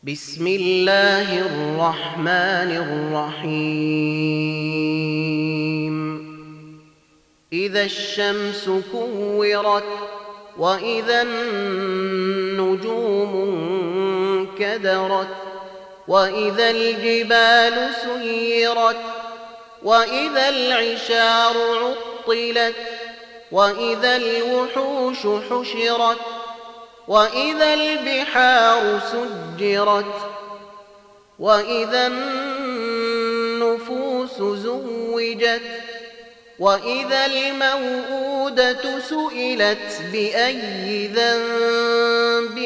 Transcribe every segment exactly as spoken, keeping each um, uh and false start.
بسم الله الرحمن الرحيم إذا الشمس كورت وإذا النجوم انكدرت وإذا الجبال سيرت وإذا العشار عطلت وإذا الوحوش حشرت وإذا البحار سجرت وإذا النفوس زوجت وإذا الموءودة سئلت بأي ذنب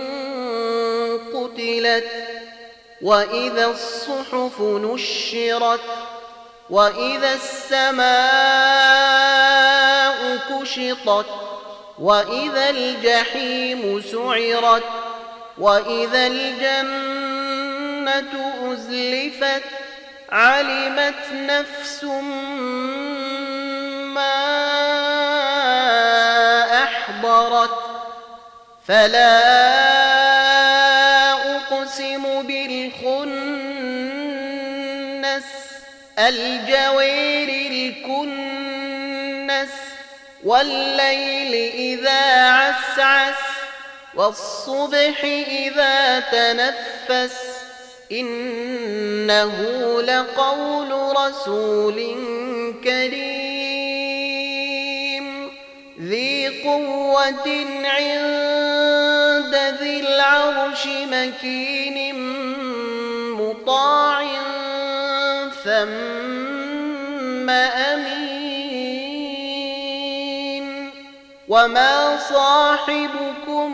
قتلت وإذا الصحف نشرت وإذا السماء كشطت وإذا الجحيم سعرت وإذا الجنة أزلفت علمت نفس ما أحضرت فلا أقسم بالخنس الجوار الكنس والليل إذا عسعس والصبح إذا تنفس إنه لقول رسول كريم ذي قوة عند ذي العرش مكين مطاع ثم أمين وما صاحبكم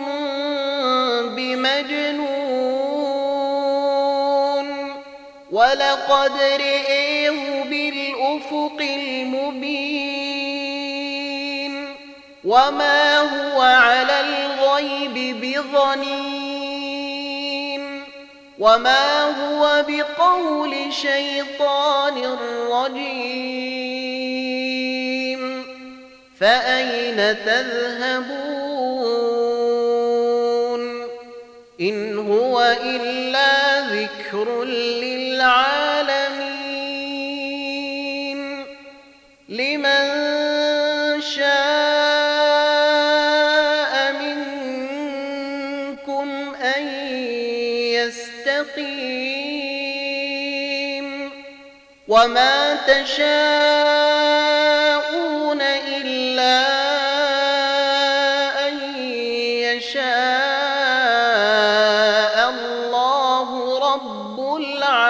بمجنون ولقد رئيه بالأفق المبين وما هو على الغيب بضنين وما هو بقول شيطان رجيم فأين تذهبون إن هو إلا ذكر للعالمين لمن شاء منكم أن يستقيم وما تشاءون إلا أن يشاء الله رب العالمين.